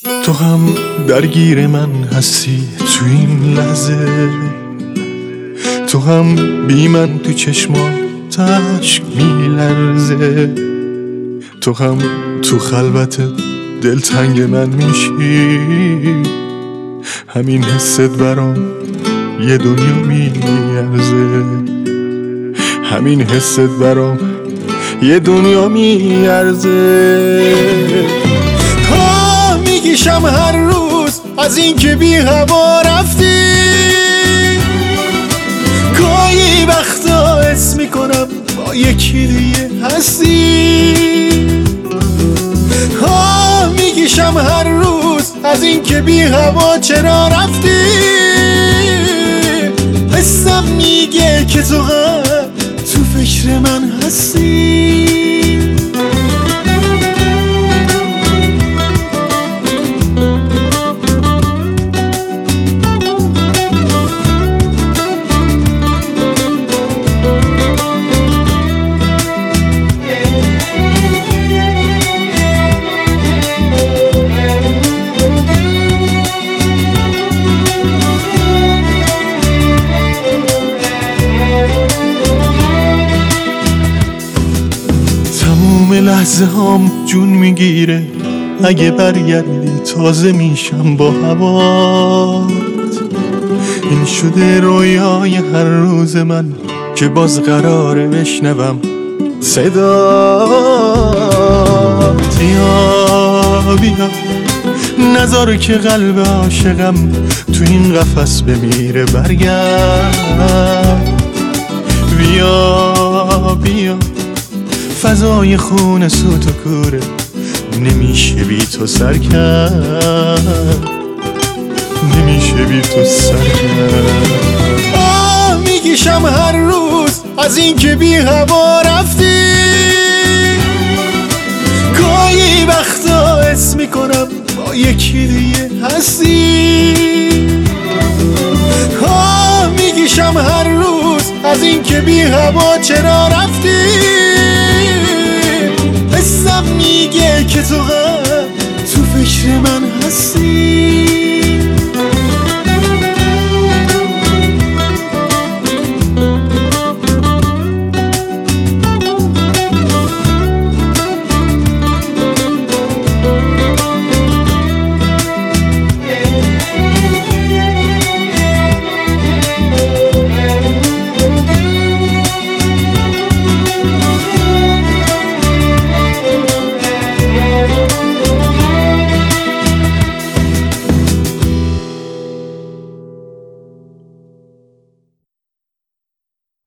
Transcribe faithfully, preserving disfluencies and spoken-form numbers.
تو هم درگیر من هستی تو این لحظه، تو هم بی من تو چشمات اشک میلرزه، تو هم تو خلوت دلتنگ من میشی، همین حست برام یه دنیا میارزه، همین حست برام یه دنیا میارزه. ها میگیشم هر روز از این که بی هوا رفتی، گاهی وقتا حس میکنم با یکی دیگه هستی. ها میگیشم هر روز از این که بی هوا چرا رفتی، حسم میگه که تو هم تو فکر من هستی. لحظه هام جون میگیره، اگه برگردی تازه میشم با هوات. این شده رویای هر روز من که باز قراره بشنوم صدات. بیا بیا نذار که قلب عاشقم تو این قفس بمیره، برگرد. بیا بیا فضای خون سوت و کوره، نمیشه بی تو سر کرد، نمیشه بی تو سر کرد. آه میگیشم هر روز از این که بی هوا رفتی، گاهی وقتا حس میکنم با یکی دیگه هستی. آه میگیشم هر روز از این که بی هوا چرا رفتی، حسم میگه که تو هم تو فکر من هستی.